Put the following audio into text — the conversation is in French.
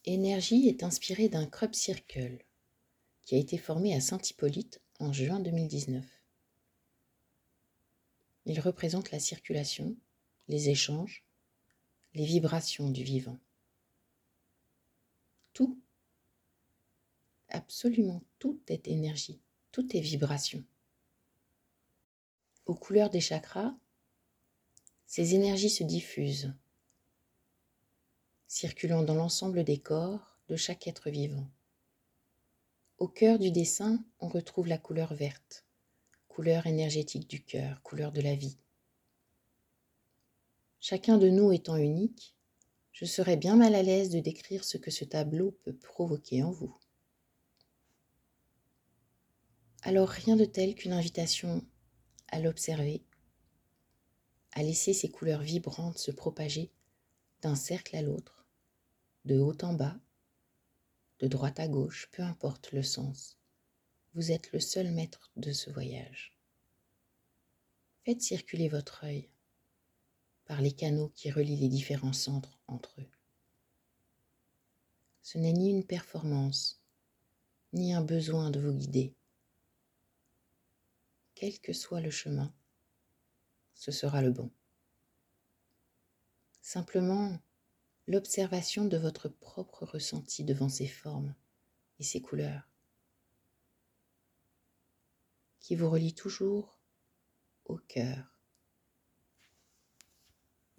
Énergie est inspiré d'un crop circle qui a été formé à Saint-Hippolyte en juin 2019. Il représente la circulation, les échanges, les vibrations du vivant. Tout, absolument tout est énergie, tout est vibration. Aux couleurs des chakras, ces énergies se diffusent, circulant dans l'ensemble des corps de chaque être vivant. Au cœur du dessin, on retrouve la couleur verte, couleur énergétique du cœur, couleur de la vie. Chacun de nous étant unique, je serais bien mal à l'aise de décrire ce que ce tableau peut provoquer en vous. Alors rien de tel qu'une invitation à l'observer, à laisser ces couleurs vibrantes se propager d'un cercle à l'autre, de haut en bas, de droite à gauche, peu importe le sens. Vous êtes le seul maître de ce voyage. Faites circuler votre œil par les canaux qui relient les différents centres entre eux. Ce n'est ni une performance, ni un besoin de vous guider. Quel que soit le chemin, ce sera le bon. Simplement, l'observation de votre propre ressenti devant ces formes et ces couleurs qui vous relient toujours au cœur,